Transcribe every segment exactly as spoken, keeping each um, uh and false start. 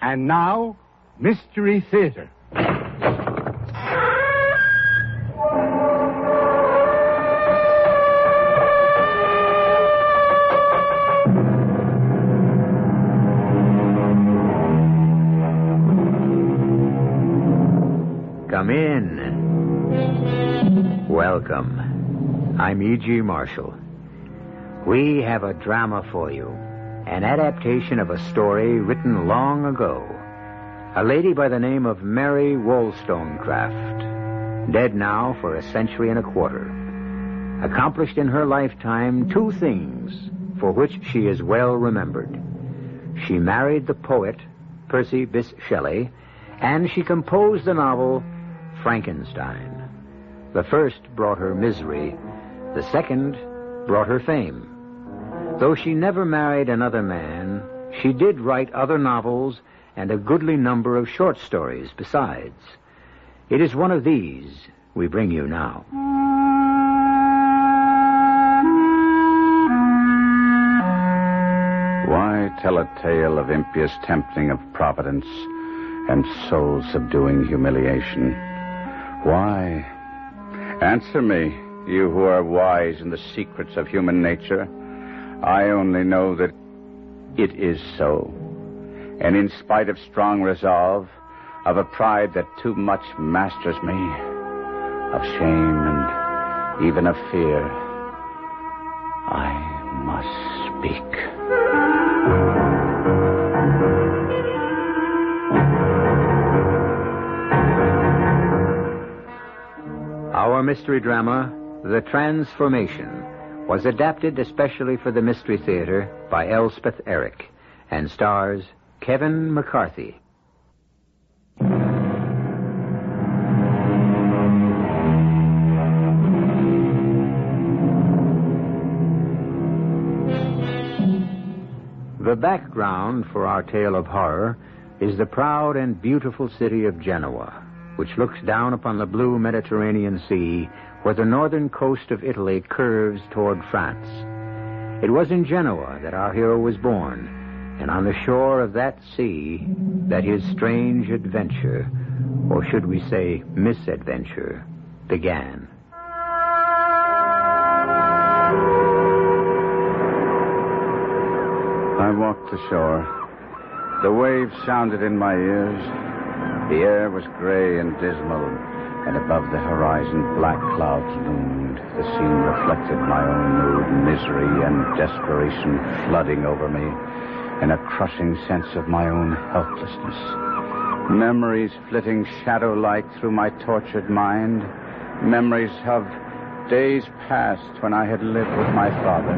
And now, Mystery Theater. Come in. Welcome. I'm E G. Marshall. We have a drama for you. An adaptation of a story written long ago. A lady by the name of Mary Wollstonecraft, dead now for a century and a quarter, accomplished in her lifetime two things for which she is well remembered. She married the poet Percy Bysshe Shelley, and she composed the novel Frankenstein. The first brought her misery. The second brought her fame. Though she never married another man, she did write other novels and a goodly number of short stories besides. It is one of these we bring you now. Why tell a tale of impious tempting of providence and soul-subduing humiliation? Why? Answer me, you who are wise in the secrets of human nature. I only know that it is so. And in spite of strong resolve, of a pride that too much masters me, of shame and even of fear, I must speak. Our mystery drama, The Transformation, was adapted especially for the Mystery Theater by Elspeth Eric and stars Kevin McCarthy. The background for our tale of horror is the proud and beautiful city of Genoa, which looks down upon the blue Mediterranean Sea where the northern coast of Italy curves toward France. It was in Genoa that our hero was born, and on the shore of that sea that his strange adventure, or should we say misadventure, began. I walked ashore. The waves sounded in my ears. The air was gray and dismal, and above the horizon black clouds loomed. The scene reflected my own mood, misery and desperation flooding over me, and a crushing sense of my own helplessness. Memories flitting shadow-like through my tortured mind. Memories of days past when I had lived with my father.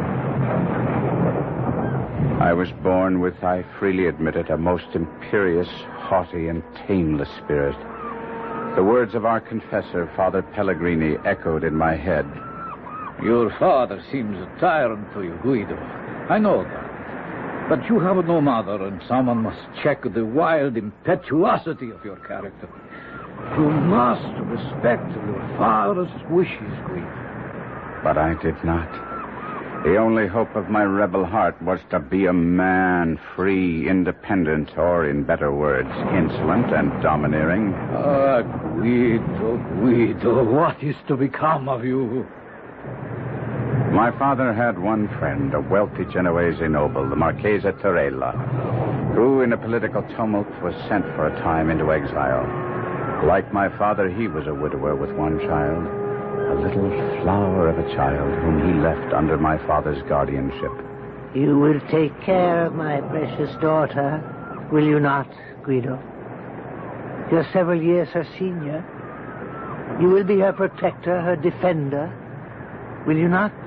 I was born with, I freely admit it, a most imperious, haughty, and tameless spirit. The words of our confessor, Father Pellegrini, echoed in my head. Your father seems a tyrant to you, Guido. I know that. But you have no mother, and someone must check the wild impetuosity of your character. You must respect your father's wishes, Guido. But I did not. The only hope of my rebel heart was to be a man, free, independent, or, in better words, insolent and domineering. Ah, Guido, Guido, what is to become of you? My father had one friend, a wealthy Genoese noble, the Marchese Torella, who, in a political tumult, was sent for a time into exile. Like my father, he was a widower with one child. A little flower of a child whom he left under my father's guardianship. You will take care of my precious daughter, will you not, Guido? You're several years her senior. You will be her protector, her defender, will you not?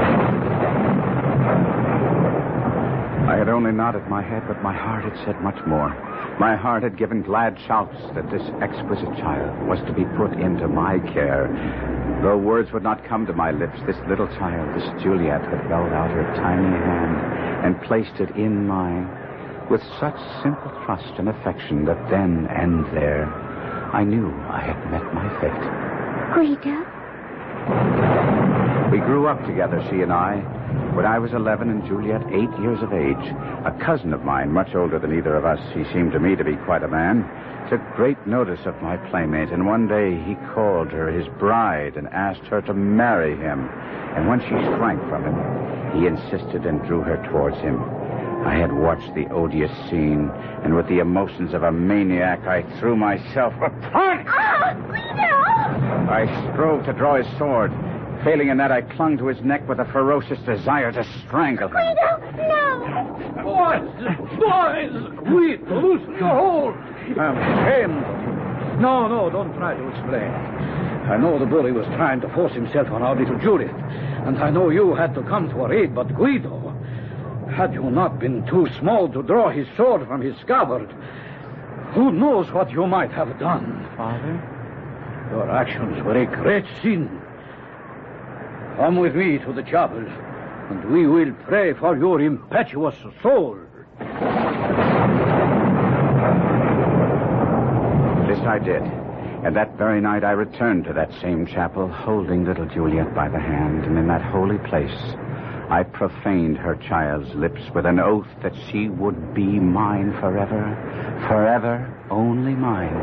I had only nodded my head, but my heart had said much more. My heart had given glad shouts that this exquisite child was to be put into my care. Though words would not come to my lips, this little child, this Juliet, had held out her tiny hand and placed it in mine with such simple trust and affection that then and there I knew I had met my fate. Guido? We grew up together, she and I. When I was eleven and Juliet eight years of age, a cousin of mine, much older than either of us, he seemed to me to be quite a man, took great notice of my playmate, and one day he called her his bride and asked her to marry him. And when she shrank from him, he insisted and drew her towards him. I had watched the odious scene, and with the emotions of a maniac, I threw myself upon him. Ah, Guido! I strove to draw his sword. Failing in that, I clung to his neck with a ferocious desire to strangle him. Guido, no! Boys! Boys! Guido, loosen your hold! I'm ashamed. No, no, don't try to explain. I know the bully was trying to force himself on our little Juliet, and I know you had to come to her aid, but Guido, had you not been too small to draw his sword from his scabbard, who knows what you might have done? Father? Your actions were a great sin. Come with me to the chapel, and we will pray for your impetuous soul. This I did. And that very night I returned to that same chapel, holding little Juliet by the hand, and in that holy place I profaned her child's lips with an oath that she would be mine forever, forever only mine.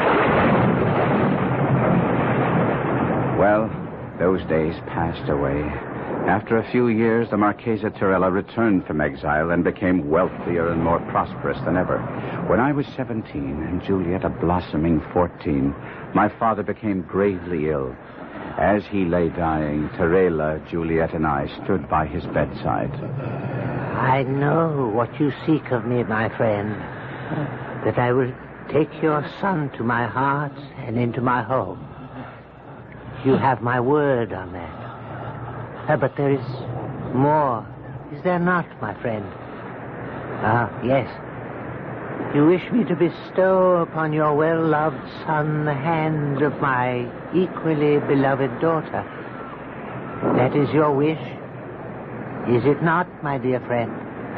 Well, those days passed away. After a few years, the Marchesa Torella returned from exile and became wealthier and more prosperous than ever. When I was seventeen and Juliet a blossoming fourteen, my father became gravely ill. As he lay dying, Torella, Juliet, and I stood by his bedside. I know what you seek of me, my friend, that I will take your son to my heart and into my home. You have my word on that. Uh, but there is more, is there not, my friend? Ah, yes. You wish me to bestow upon your well-loved son the hand of my equally beloved daughter. That is your wish, is it not, my dear friend?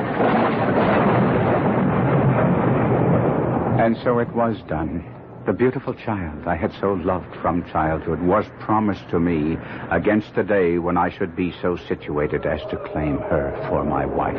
And so it was done. The beautiful child I had so loved from childhood was promised to me against the day when I should be so situated as to claim her for my wife.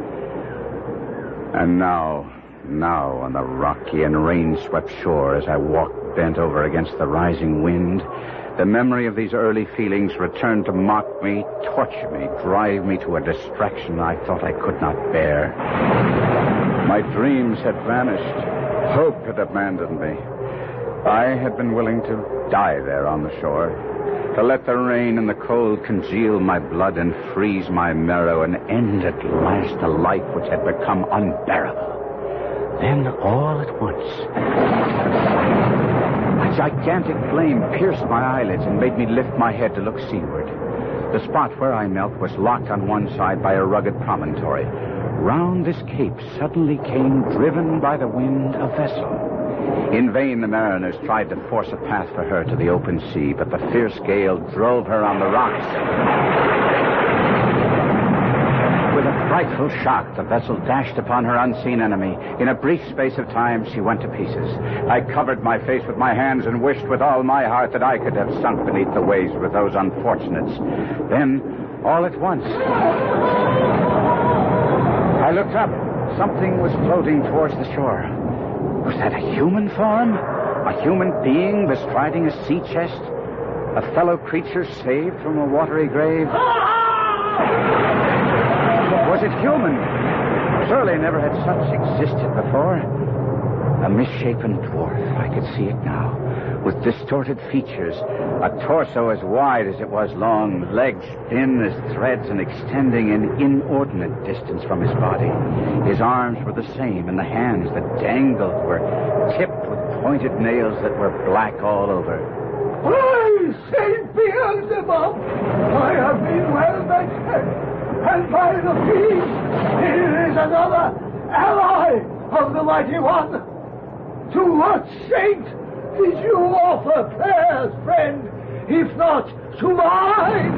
And now, now on the rocky and rain-swept shore, as I walked bent over against the rising wind, the memory of these early feelings returned to mock me, torture me, drive me to a distraction I thought I could not bear. My dreams had vanished. Hope had abandoned me. I had been willing to die there on the shore, to let the rain and the cold congeal my blood and freeze my marrow and end at last a life which had become unbearable. Then, all at once, a gigantic flame pierced my eyelids and made me lift my head to look seaward. The spot where I knelt was locked on one side by a rugged promontory. Round this cape suddenly came, driven by the wind, a vessel. In vain the mariners tried to force a path for her to the open sea, but the fierce gale drove her on the rocks. With a frightful shock, the vessel dashed upon her unseen enemy. In a brief space of time, she went to pieces. I covered my face with my hands and wished with all my heart that I could have sunk beneath the waves with those unfortunates. Then, all at once, I looked up. Something was floating towards the shore. Was that a human form? A human being bestriding a sea chest? A fellow creature saved from a watery grave? Was it human? Surely never had such existed before. A misshapen dwarf, I could see it now, with distorted features, a torso as wide as it was long, legs thin as threads and extending an inordinate distance from his body. His arms were the same, and the hands that dangled were tipped with pointed nails that were black all over. By Saint Beelzebub, I have been well measured, and by the beast, here is another ally of the Mighty One. To what saint did you offer prayers, friend, if not to mine?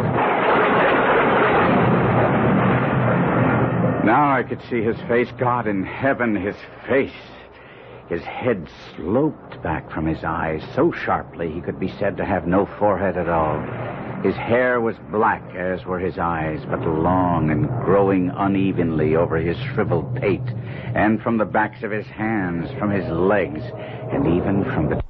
Now I could see his face. God in heaven, his face. His head sloped back from his eyes so sharply he could be said to have no forehead at all. His hair was black, as were his eyes, but long and growing unevenly over his shriveled pate, and from the backs of his hands, from his legs, and even from the...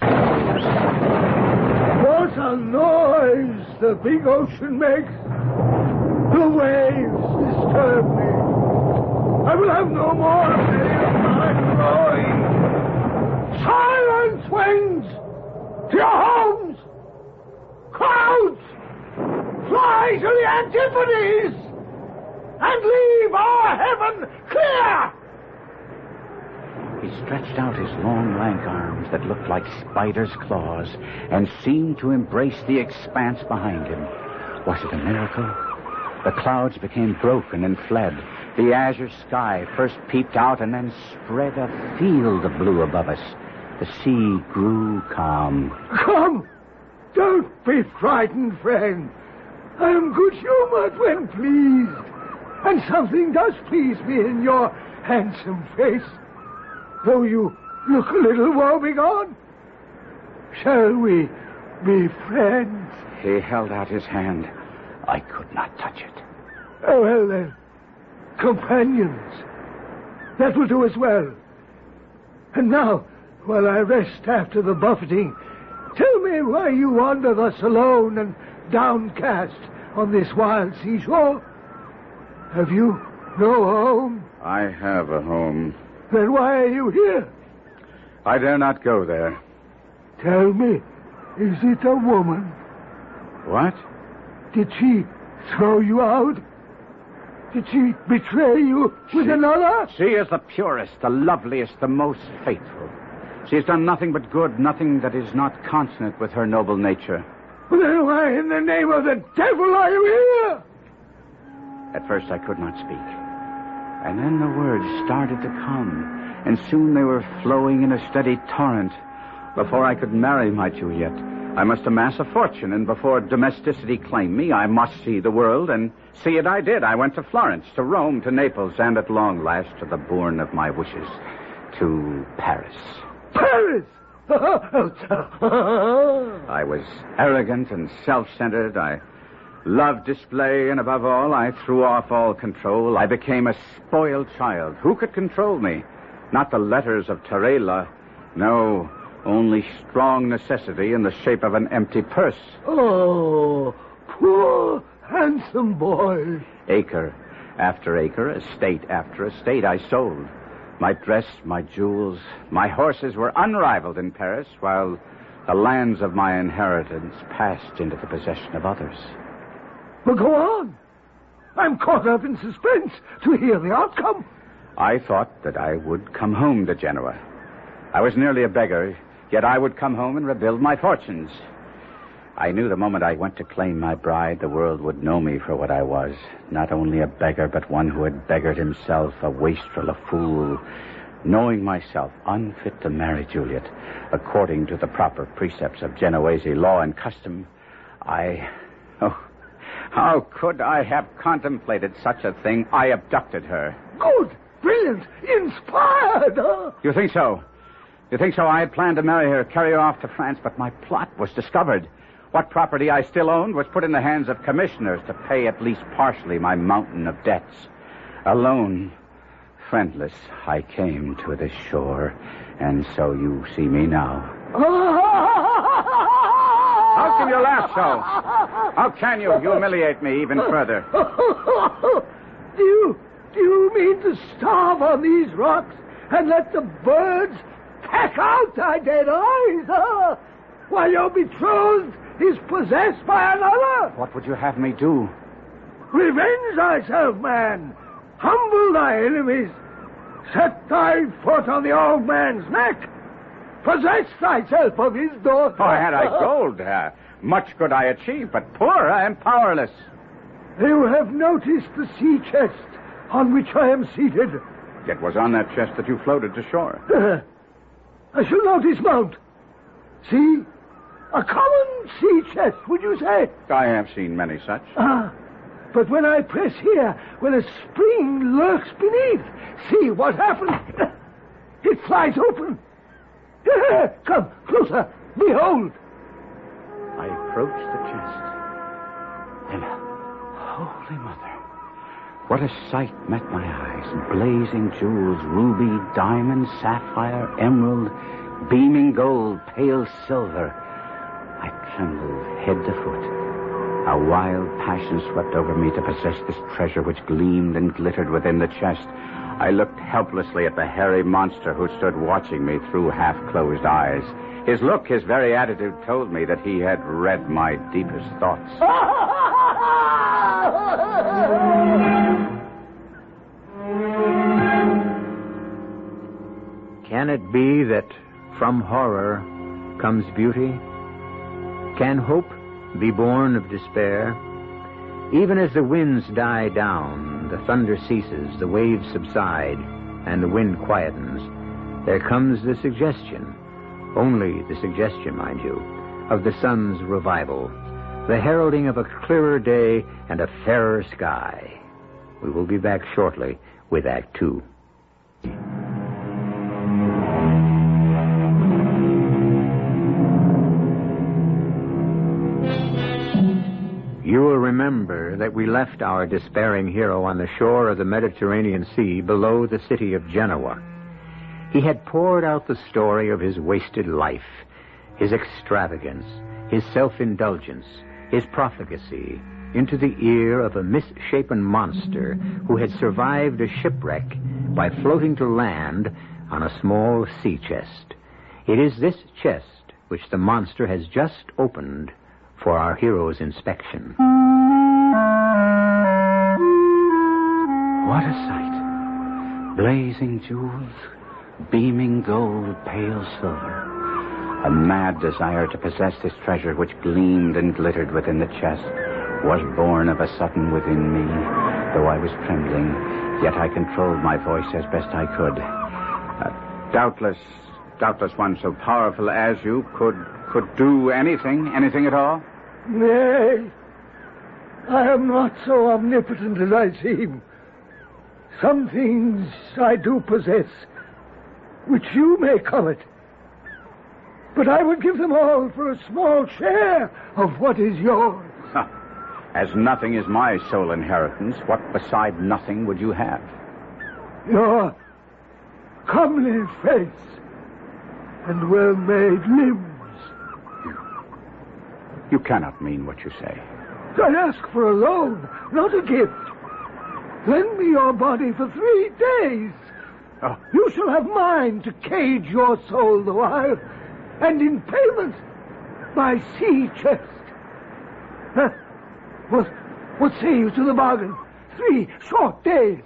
What a noise the big ocean makes! The waves disturb me. I will have no more of any of my rowing. Silence, winds! To your homes! Clouds! Fly to the antipodes! And leave our heaven clear! He stretched out his long, lank arms that looked like spiders' claws and seemed to embrace the expanse behind him. Was it a miracle? The clouds became broken and fled. The azure sky first peeped out and then spread a field of blue above us. The sea grew calm. Come! Don't be frightened, friend. I am good-humored when pleased. And something does please me in your handsome face. Though you look a little woebegone. Shall we be friends? He held out his hand. I could not touch it. Oh, well, then. Companions. That will do as well. And now, while I rest after the buffeting, tell me why you wander thus alone and downcast on this wild seashore. Have you no home? I have a home. Then why are you here? I dare not go there. Tell me, is it a woman? What? Did she throw you out? Did she betray you with She- another? She is the purest, the loveliest, the most faithful. She has done nothing but good, nothing that is not consonant with her noble nature. Well, then why in the name of the devil are you here? At first I could not speak. And then the words started to come, and soon they were flowing in a steady torrent. Before I could marry my Juliet, I must amass a fortune, and before domesticity claimed me, I must see the world, and see it I did. I went to Florence, to Rome, to Naples, and at long last to the bourne of my wishes, to Paris. Paris! I was arrogant and self-centered. I loved display, and above all, I threw off all control. I became a spoiled child. Who could control me? Not the letters of Tarela. No, only strong necessity in the shape of an empty purse. Oh, poor, handsome boy. Acre after acre, estate after estate, I sold. My dress, my jewels, my horses were unrivaled in Paris, while the lands of my inheritance passed into the possession of others. Well, go on. I'm caught up in suspense to hear the outcome. I thought that I would come home to Genoa. I was nearly a beggar, yet I would come home and rebuild my fortunes. I knew the moment I went to claim my bride, the world would know me for what I was. Not only a beggar, but one who had beggared himself, a wastrel, a fool. Knowing myself unfit to marry Juliet, according to the proper precepts of Genoese law and custom, I... Oh, how could I have contemplated such a thing? I abducted her. Good, brilliant, inspired. Huh? You think so? You think so? I had planned to marry her, carry her off to France, but my plot was discovered. What property I still owned was put in the hands of commissioners to pay at least partially my mountain of debts. Alone, friendless, I came to this shore, and so you see me now. How can you laugh so? How can you humiliate me even further? do you do you mean to starve on these rocks and let the birds peck out thy dead eyes, huh? While your betrothed is possessed by another? What would you have me do? Revenge thyself, man. Humble thy enemies. Set thy foot on the old man's neck. Possess thyself of his daughter. Oh, had I gold, uh, much could I achieve, but poor and powerless. You have noticed the sea chest on which I am seated. It was on that chest that you floated to shore. Uh, I shall now dismount. See? A common sea chest, would you say? I have seen many such. Ah, but when I press here, when a spring lurks beneath, see what happens. It flies open. Come, closer. Behold. I approached the chest. And, Holy Mother, what a sight met my eyes. Blazing jewels, ruby, diamond, sapphire, emerald, beaming gold, pale silver. I trembled head to foot. A wild passion swept over me to possess this treasure which gleamed and glittered within the chest. I looked helplessly at the hairy monster who stood watching me through half-closed eyes. His look, his very attitude told me that he had read my deepest thoughts. Can it be that from horror comes beauty? Can hope be born of despair? Even as the winds die down, the thunder ceases, the waves subside, and the wind quietens, there comes the suggestion, only the suggestion, mind you, of the sun's revival, the heralding of a clearer day and a fairer sky. We will be back shortly with Act Two. You will remember that we left our despairing hero on the shore of the Mediterranean Sea below the city of Genoa. He had poured out the story of his wasted life, his extravagance, his self-indulgence, his profligacy, into the ear of a misshapen monster who had survived a shipwreck by floating to land on a small sea chest. It is this chest which the monster has just opened for our hero's inspection. What a sight. Blazing jewels, beaming gold, pale silver. A mad desire to possess this treasure which gleamed and glittered within the chest was born of a sudden within me. Though I was trembling, yet I controlled my voice as best I could. Uh, doubtless, doubtless one so powerful as you could, could do anything, anything at all? Nay, I am not so omnipotent as I seem. Some things I do possess, which you may covet. But I would give them all for a small share of what is yours. Huh. As nothing is my sole inheritance, what beside nothing would you have? Your comely face and well-made limbs. You cannot mean what you say. I ask for a loan, not a gift. Lend me your body for three days. Oh. You shall have mine to cage your soul the while, and in payment, my sea chest. Huh? What, what say you to the bargain? Three short days.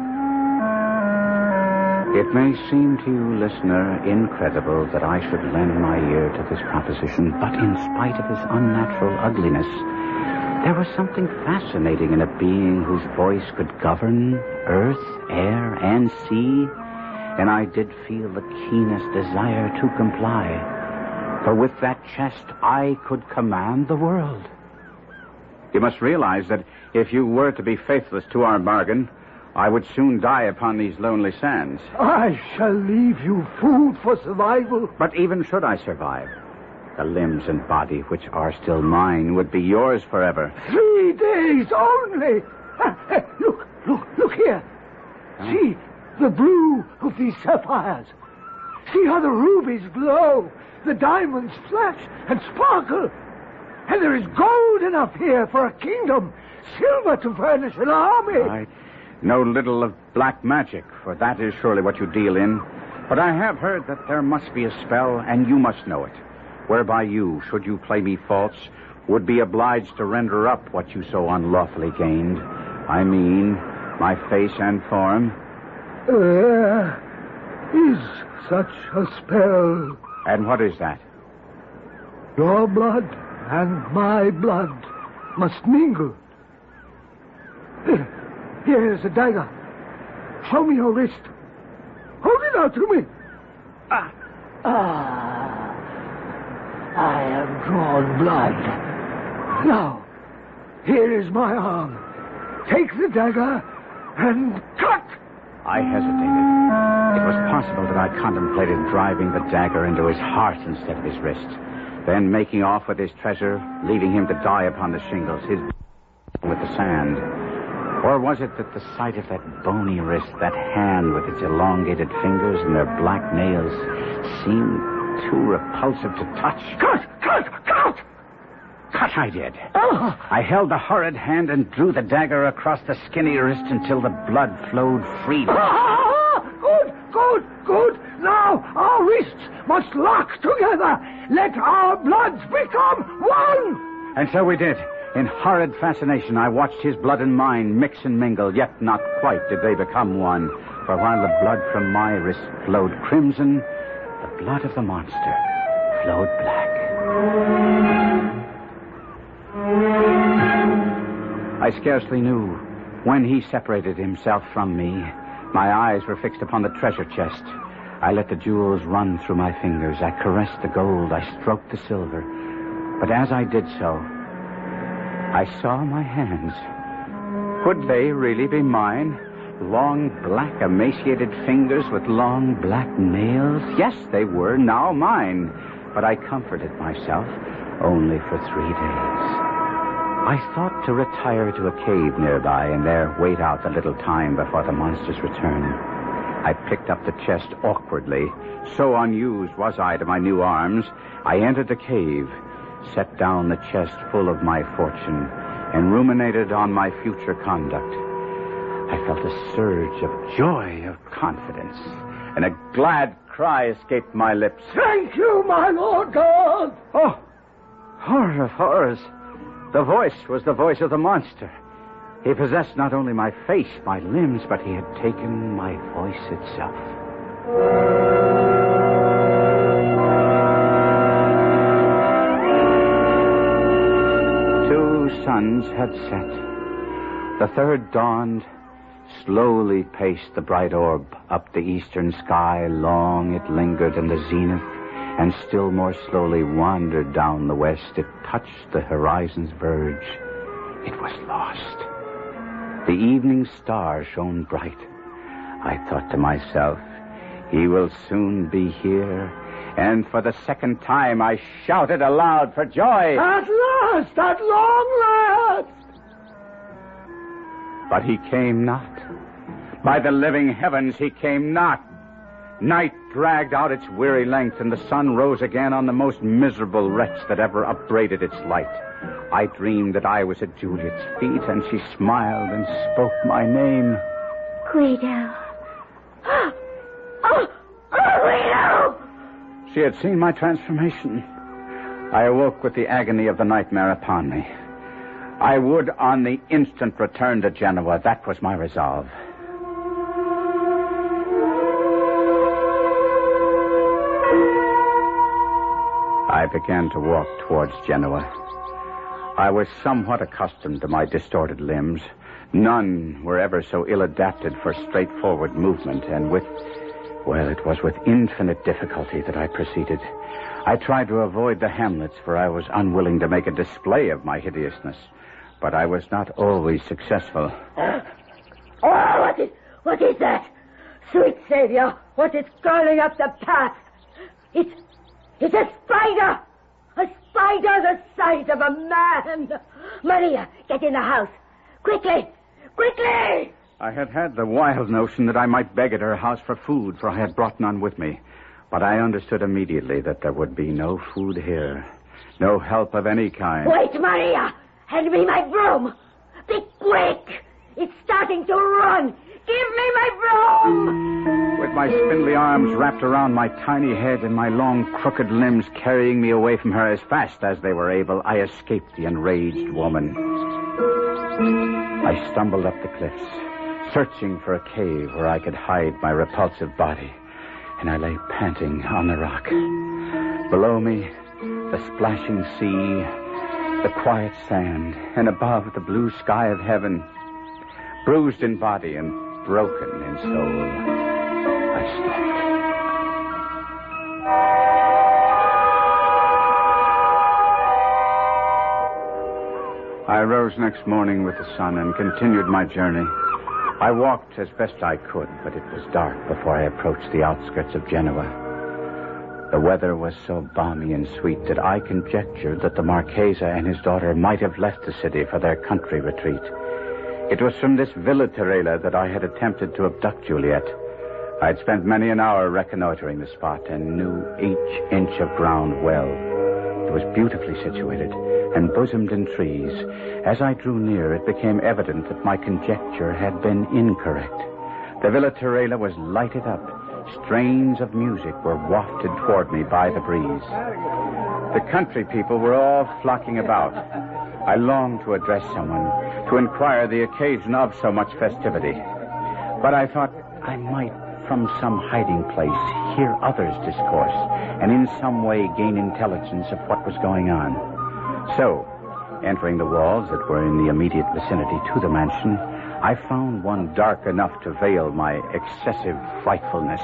It may seem to you, listener, incredible that I should lend my ear to this proposition, but in spite of his unnatural ugliness, there was something fascinating in a being whose voice could govern earth, air, and sea, and I did feel the keenest desire to comply. For with that chest, I could command the world. You must realize that if you were to be faithless to our bargain, I would soon die upon these lonely sands. I shall leave you food for survival. But even should I survive, the limbs and body which are still mine would be yours forever. Three days only. Ah, look, look, look here. Huh? See the blue of these sapphires. See how the rubies glow, the diamonds flash and sparkle. And there is gold enough here for a kingdom, silver to furnish an army. I know little of black magic, for that is surely what you deal in. But I have heard that there must be a spell, and you must know it, whereby you, should you play me false, would be obliged to render up what you so unlawfully gained. I mean, my face and form. There is such a spell. And what is that? Your blood and my blood must mingle. Here, here is a dagger. Show me your wrist. Hold it out to me. Ah. Ah. I have drawn blood. Now, here is my arm. Take the dagger and cut. I hesitated. It was possible that I contemplated driving the dagger into his heart instead of his wrist, then making off with his treasure, leaving him to die upon the shingles. His with the sand. Or was it that the sight of that bony wrist, that hand with its elongated fingers and their black nails, seemed too repulsive to touch? Cut! Cut! Cut! Cut I did. Oh. I held the horrid hand and drew the dagger across the skinny wrist until the blood flowed freely. Ah, good, good, good. Now our wrists must lock together. Let our bloods become one. And so we did. In horrid fascination, I watched his blood and mine mix and mingle, yet not quite did they become one. For while the blood from my wrist flowed crimson, the blood of the monster flowed black. I scarcely knew when he separated himself from me. My eyes were fixed upon the treasure chest. I let the jewels run through my fingers. I caressed the gold. I stroked the silver. But as I did so, I saw my hands. Could they really be mine? Long, black, emaciated fingers with long, black nails? Yes, they were now mine. But I comforted myself only for three days. I thought to retire to a cave nearby and there wait out the little time before the monster's return. I picked up the chest awkwardly. So unused was I to my new arms. I entered the cave, set down the chest full of my fortune, and ruminated on my future conduct. I felt a surge of joy, of confidence, and a glad cry escaped my lips. Thank you, my Lord God. Oh, horror of horrors. The voice was the voice of the monster. He possessed not only my face, my limbs, but he had taken my voice itself. Two suns had set. The third dawned, slowly paced the bright orb up the eastern sky. Long it lingered in the zenith, and still more slowly wandered down the west. It touched the horizon's verge. It was lost. The evening star shone bright. I thought to myself, he will soon be here. And for the second time, I shouted aloud for joy. At last, at long last. But he came not. By the living heavens, he came not. Night dragged out its weary length, and the sun rose again on the most miserable wretch that ever upbraided its light. I dreamed that I was at Juliet's feet, and she smiled and spoke my name. Guido. Oh, oh, Guido! She had seen my transformation. I awoke with the agony of the nightmare upon me. I would on the instant return to Genoa. That was my resolve. I began to walk towards Genoa. I was somewhat accustomed to my distorted limbs. None were ever so ill-adapted for straightforward movement, and with, well, it was with infinite difficulty that I proceeded. I tried to avoid the hamlets, for I was unwilling to make a display of my hideousness, but I was not always successful. Uh, oh, what is, what is that? Sweet Savior, what is crawling up the path? It's, it's a spider! A spider the size of a man! Maria, get in the house. Quickly! Quickly! I had had the wild notion that I might beg at her house for food, for I had brought none with me. But I understood immediately that there would be no food here. No help of any kind. Wait, Maria! Hand me my broom! Be quick! It's starting to run! Give me my broom! With my spindly arms wrapped around my tiny head and my long, crooked limbs carrying me away from her as fast as they were able, I escaped the enraged woman. I stumbled up the cliffs, searching for a cave where I could hide my repulsive body, and I lay panting on the rock. Below me, the splashing sea, the quiet sand, and above, the blue sky of heaven. Bruised in body and broken in soul, I slept. I rose next morning with the sun and continued my journey. I walked as best I could, but it was dark before I approached the outskirts of Genoa. The weather was so balmy and sweet that I conjectured that the Marchese and his daughter might have left the city for their country retreat. It was from this Villa Torella that I had attempted to abduct Juliet. I had spent many an hour reconnoitering the spot and knew each inch of ground well. It was beautifully situated and bosomed in trees. As I drew near, it became evident that my conjecture had been incorrect. The Villa Torella was lighted up. Strains of music were wafted toward me by the breeze. The country people were all flocking about. I longed to address someone, to inquire the occasion of so much festivity. But I thought I might, from some hiding place, hear others discourse, and in some way gain intelligence of what was going on. So, entering the walls that were in the immediate vicinity to the mansion, I found one dark enough to veil my excessive frightfulness.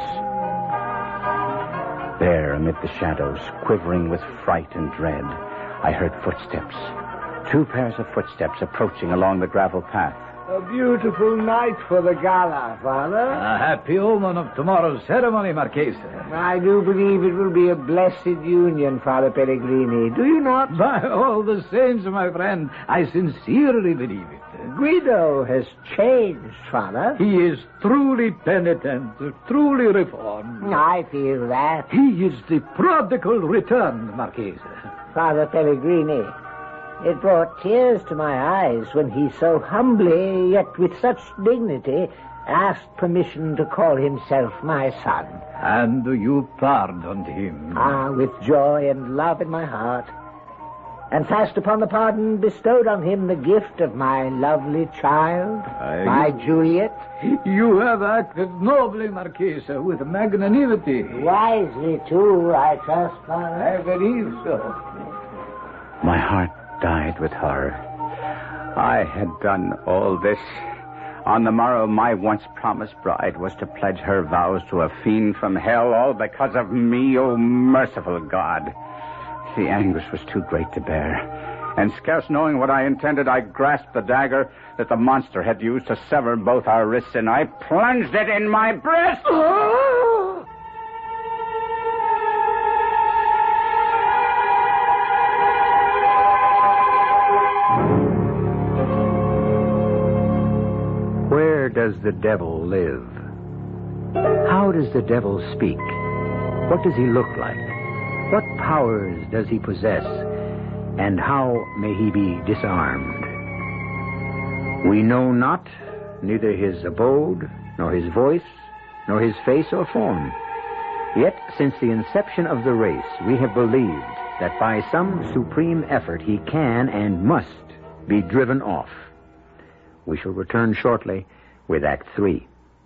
There, amid the shadows, quivering with fright and dread, I heard footsteps. Two pairs of footsteps approaching along the gravel path. A beautiful night for the gala, Father. A happy omen of tomorrow's ceremony, Marchese. I do believe it will be a blessed union, Father Pellegrini. Do you not? By all the saints, my friend, I sincerely believe it. Guido has changed, Father. He is truly penitent, truly reformed. I feel that. He is the prodigal returned, Marchese. Father Pellegrini, it brought tears to my eyes when he so humbly, yet with such dignity, asked permission to call himself my son. And you pardoned him? Ah, with joy and love in my heart. And fast upon the pardon bestowed on him the gift of my lovely child, I... my Juliet. You have acted nobly, Marchese, with magnanimity. Wisely, too, I trust, Father. I believe so. My heart died with horror. I had done all this. On the morrow, my once promised bride was to pledge her vows to a fiend from hell, all because of me, oh merciful God. The anguish was too great to bear, and scarce knowing what I intended, I grasped the dagger that the monster had used to sever both our wrists, and I plunged it in my breast. Oh! Where does the devil live? How does the devil speak? What does he look like? What powers does he possess, and how may he be disarmed? We know not neither his abode, nor his voice, nor his face or form. Yet, since the inception of the race, we have believed that by some supreme effort he can and must be driven off. We shall return shortly with Act Three.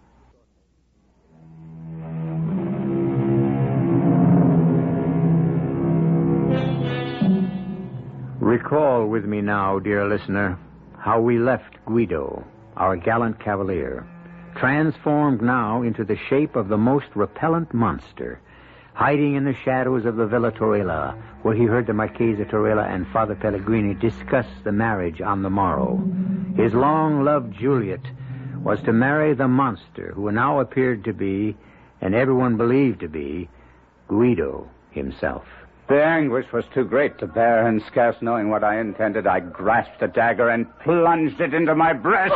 Recall with me now, dear listener, how we left Guido, our gallant cavalier, transformed now into the shape of the most repellent monster, hiding in the shadows of the Villa Torella, where he heard the Marchese Torella and Father Pellegrini discuss the marriage on the morrow. His long-loved Juliet was to marry the monster who now appeared to be, and everyone believed to be, Guido himself. The anguish was too great to bear, and scarce knowing what I intended, I grasped the dagger and plunged it into my breast.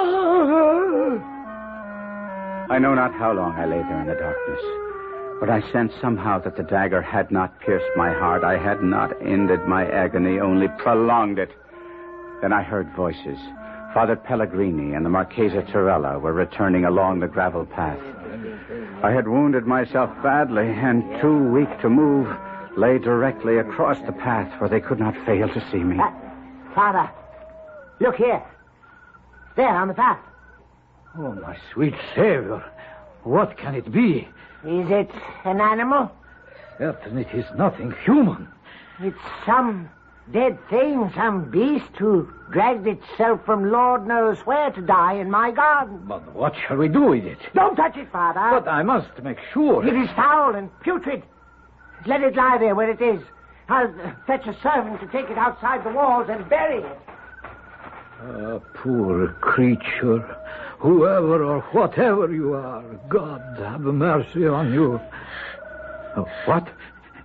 I know not how long I lay there in the darkness, but I sensed somehow that the dagger had not pierced my heart. I had not ended my agony, only prolonged it. Then I heard voices. Father Pellegrini and the Marchese Torella were returning along the gravel path. I had wounded myself badly, and too weak to move, lay directly across the path where they could not fail to see me. Uh, Father, look here. There, on the path. Oh, my sweet Savior. What can it be? Is it an animal? Certainly it is nothing human. It's some dead thing, some beast who dragged itself from Lord knows where to die in my garden. But what shall we do with it? Don't touch it, Father. But I must make sure. It is foul and putrid. Let it lie there where it is. I'll uh, fetch a servant to take it outside the walls and bury it. Ah, poor creature. Whoever or whatever you are, God have mercy on you. Oh, what?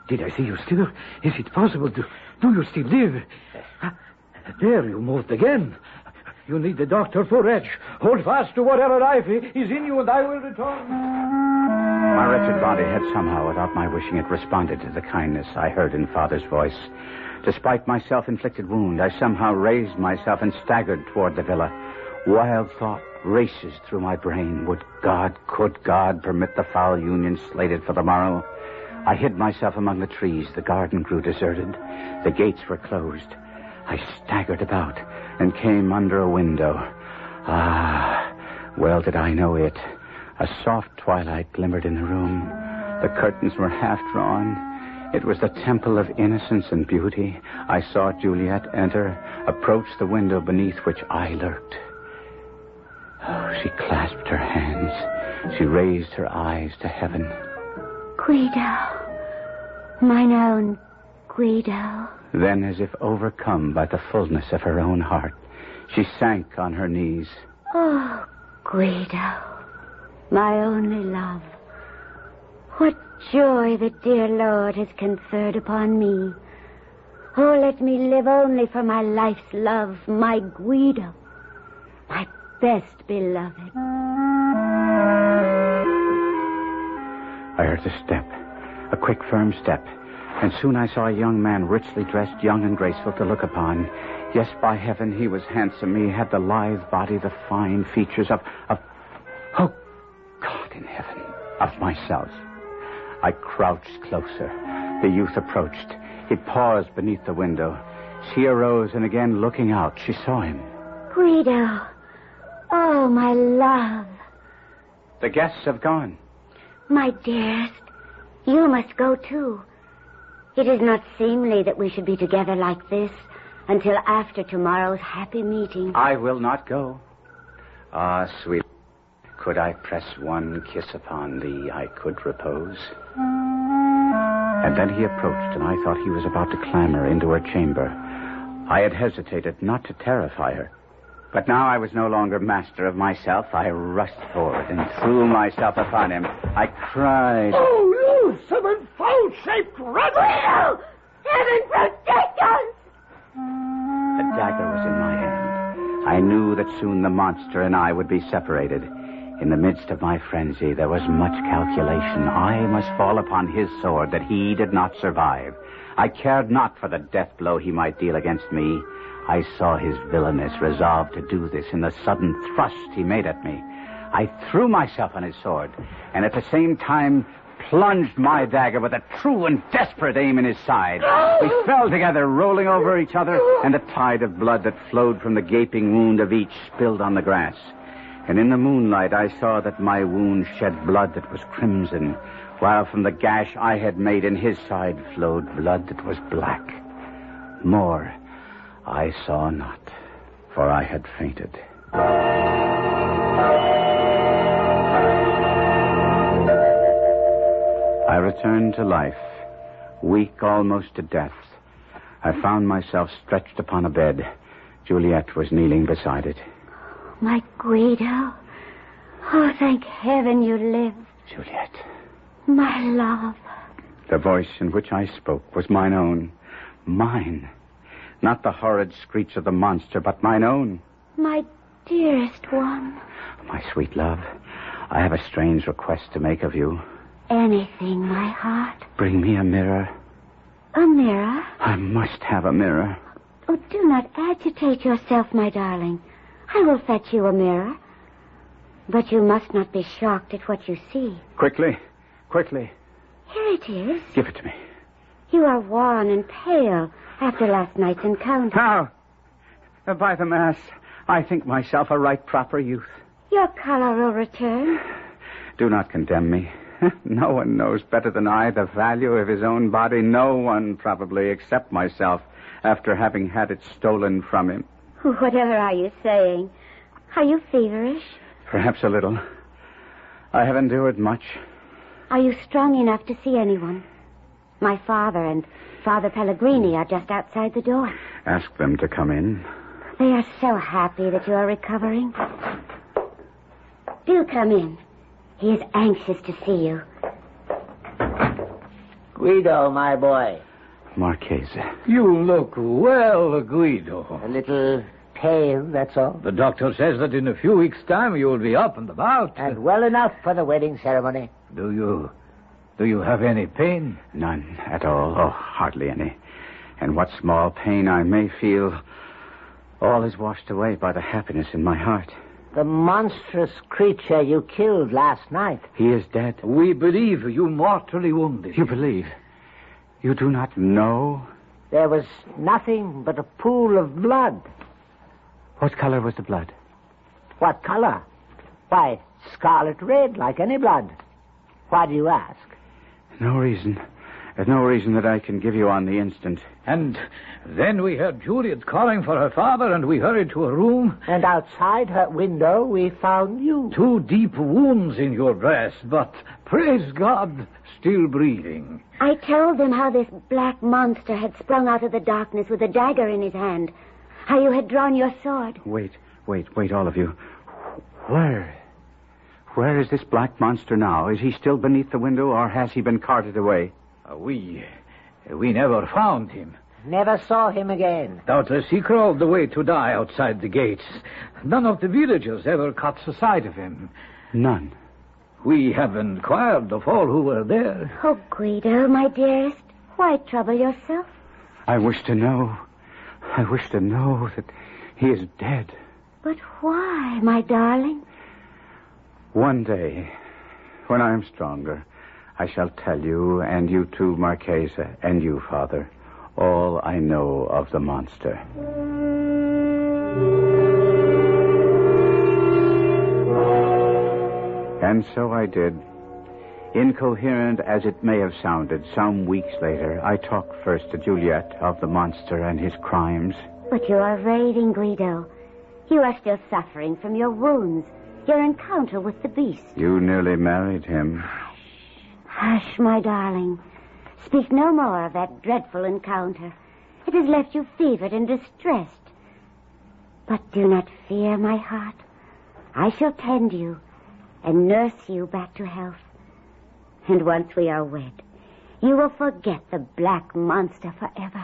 Did I see you still? Is it possible? Do, do you still live? Ah, there, you moved again. You need the doctor for Reg. Hold fast to whatever life is in you, and I will return. My wretched body had somehow, without my wishing it, responded to the kindness I heard in Father's voice. Despite my self-inflicted wound, I somehow raised myself and staggered toward the villa. Wild thought races through my brain. Would God, could God permit the foul union slated for the morrow? I hid myself among the trees. The garden grew deserted. The gates were closed. I staggered about and came under a window. Ah, well did I know it. A soft twilight glimmered in the room. The curtains were half drawn. It was the temple of innocence and beauty. I saw Juliet enter, approach the window beneath which I lurked. Oh, she clasped her hands. She raised her eyes to heaven. Guido. Mine own Guido. Then, as if overcome by the fullness of her own heart, she sank on her knees. Oh, Guido. My only love. What joy the dear Lord has conferred upon me. Oh, let me live only for my life's love, my Guido, my best beloved. I heard a step, a quick, firm step, and soon I saw a young man richly dressed, young and graceful to look upon. Yes, by heaven, he was handsome. He had the lithe body, the fine features of, of, oh, God in heaven, of myself. I crouched closer. The youth approached. He paused beneath the window. She arose, and again looking out, she saw him. Guido. Oh, my love. The guests have gone. My dearest, you must go too. It is not seemly that we should be together like this until after tomorrow's happy meeting. I will not go. Ah, sweet, could I press one kiss upon thee, I could repose. And then he approached, and I thought he was about to clamber into her chamber. I had hesitated not to terrify her. But now I was no longer master of myself. I rushed forward and threw myself upon him. I cried, "Oh, loathsome and foul-shaped rebel! Heaven protect us! The dagger was in my hand. I knew that soon the monster and I would be separated. In the midst of my frenzy, there was much calculation. I must fall upon his sword that he did not survive. I cared not for the death blow he might deal against me. I saw his villainous resolve to do this in the sudden thrust he made at me. I threw myself on his sword, and at the same time plunged my dagger with a true and desperate aim in his side. We fell together, rolling over each other, and a tide of blood that flowed from the gaping wound of each spilled on the grass. And in the moonlight I saw that my wound shed blood that was crimson, while from the gash I had made in his side flowed blood that was black. More I saw not, for I had fainted. I returned to life, weak almost to death. I found myself stretched upon a bed. Juliet was kneeling beside it. My Guido. Oh, thank heaven you live. Juliet. My love. The voice in which I spoke was mine own. Mine. Not the horrid screech of the monster, but mine own. My dearest one. My sweet love, I have a strange request to make of you. Anything, my heart. Bring me a mirror. A mirror? I must have a mirror. Oh, do not agitate yourself, my darling. I will fetch you a mirror. But you must not be shocked at what you see. Quickly, quickly. Here it is. Give it to me. You are wan and pale after last night's encounter. How? Uh, by the mass, I think myself a right proper youth. Your color will return. Do not condemn me. No one knows better than I the value of his own body. No one, probably, except myself, after having had it stolen from him. Whatever are you saying? Are you feverish? Perhaps a little. I have endured much. Are you strong enough to see anyone? My father and Father Pellegrini are just outside the door. Ask them to come in. They are so happy that you are recovering. Do come in. He is anxious to see you. Guido, my boy. Marchese. You look well, Guido. A little pale, that's all. The doctor says that in a few weeks' time you will be up and about. And well enough for the wedding ceremony. Do you... do you have any pain? None at all. Oh, hardly any. And what small pain I may feel, all is washed away by the happiness in my heart. The monstrous creature you killed last night. He is dead. We believe you mortally wounded. You believe? You do not know? There was nothing but a pool of blood. What color was the blood? What color? Why, scarlet red, like any blood. Why do you ask? No reason. There's no reason that I can give you on the instant. And then we heard Juliet calling for her father, and we hurried to a room. And outside her window, we found you. Two deep wounds in your breast, but, praise God, still breathing. I told them how this black monster had sprung out of the darkness with a dagger in his hand. How you had drawn your sword. Wait, wait, wait, all of you. Where? Where is this black monster now? Is he still beneath the window, or has he been carted away? Uh, we... we never found him. Never saw him again. Doubtless he crawled away to die outside the gates. None of the villagers ever caught sight of him. None. We have inquired of all who were there. Oh, Guido, my dearest, why trouble yourself? I wish to know... I wish to know that he is dead. But why, my darling? One day, when I am stronger, I shall tell you, and you too, Marchese, and you, Father, all I know of the monster. And so I did. Incoherent as it may have sounded, some weeks later, I talked first to Juliet of the monster and his crimes. But you are raving, Guido. You are still suffering from your wounds, your encounter with the beast. You nearly married him. Hush, hush, my darling. Speak no more of that dreadful encounter. It has left you fevered and distressed. But do not fear, my heart. I shall tend you and nurse you back to health. And once we are wed, you will forget the black monster forever.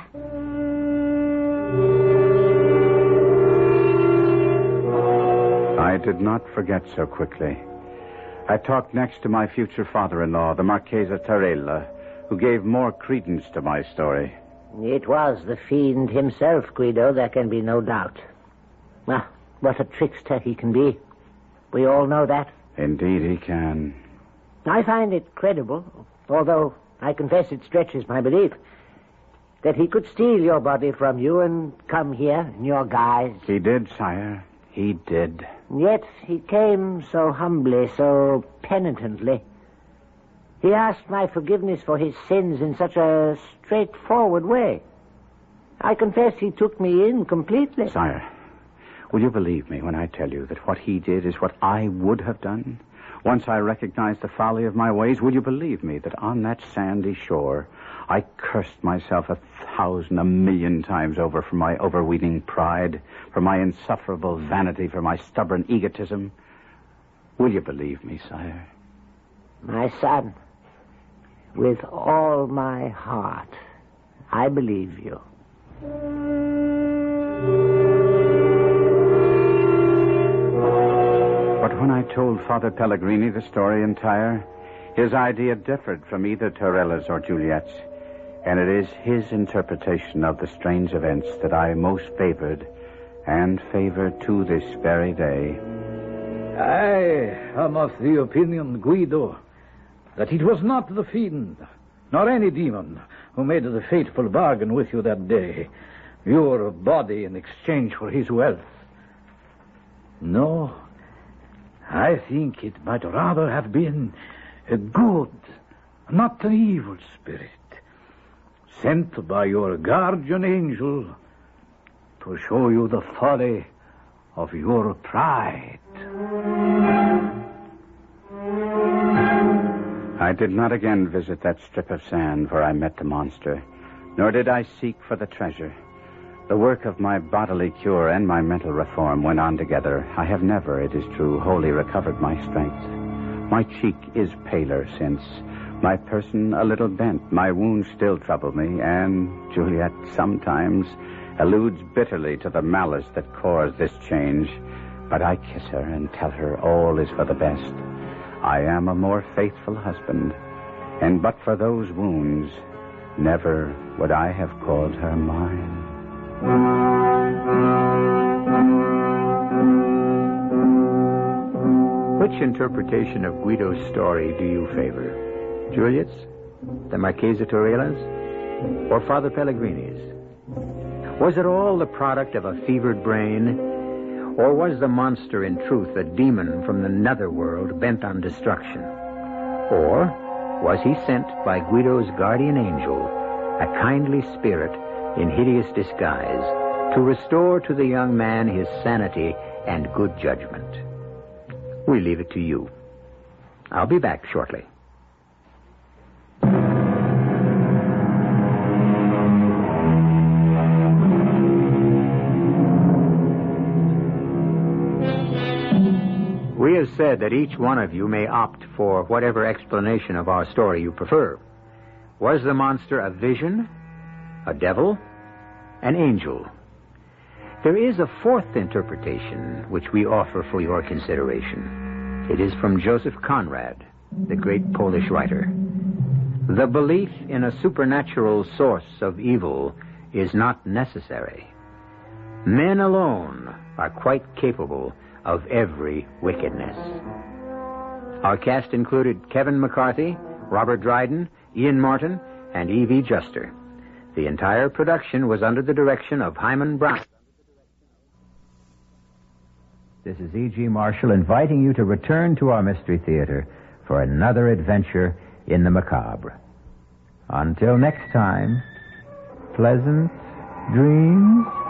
I did not forget so quickly. I talked next to my future father-in-law, the Marchese Tarella, who gave more credence to my story. It was the fiend himself, Guido, there can be no doubt. Well, what a trickster he can be. We all know that. Indeed he can. I find it credible, although I confess it stretches my belief, that he could steal your body from you and come here in your guise. He did, sire. He did. Yet he came so humbly, so penitently. He asked my forgiveness for his sins in such a straightforward way. I confess he took me in completely. Sire, will you believe me when I tell you that what he did is what I would have done? Once I recognized the folly of my ways, will you believe me that on that sandy shore I cursed myself a thousand, a million times over for my overweening pride, for my insufferable vanity, for my stubborn egotism? Will you believe me, sire? My son, with all my heart, I believe you. But when I told Father Pellegrini the story entire, his idea differed from either Tarella's or Juliet's, and it is his interpretation of the strange events that I most favored, and favor to this very day. I am of the opinion, Guido, that it was not the fiend, nor any demon, who made the fateful bargain with you that day, your body in exchange for his wealth. No, I think it might rather have been a good, not an evil spirit, sent by your guardian angel to show you the folly of your pride. I did not again visit that strip of sand where I met the monster, nor did I seek for the treasure. The work of my bodily cure and my mental reform went on together. I have never, it is true, wholly recovered my strength. My cheek is paler since, My person a little bent. My wounds still trouble me, and Juliet sometimes alludes bitterly to the malice that caused this change. But I kiss her and tell her all is for the best. I am a more faithful husband, and but for those wounds, never would I have called her mine. Which interpretation of Guido's story do you favor? Juliet's, the Marchesa Torella's, or Father Pellegrini's? Was it all the product of a fevered brain, or was the monster in truth a demon from the netherworld bent on destruction? Or was he sent by Guido's guardian angel, a kindly spirit in hideous disguise, to restore to the young man his sanity and good judgment? We leave it to you. I'll be back shortly. We have said that each one of you may opt for whatever explanation of our story you prefer. Was the monster a vision, a devil, an angel? There is a fourth interpretation which we offer for your consideration. It is from Joseph Conrad, the great Polish writer. The belief in a supernatural source of evil is not necessary. Men alone are quite capable of every wickedness. Our cast included Kevin McCarthy, Robert Dryden, Ian Martin, and Evie Juster. The entire production was under the direction of Hyman Brown. This is E G. Marshall inviting you to return to our Mystery Theater for another adventure in the macabre. Until next time, pleasant dreams.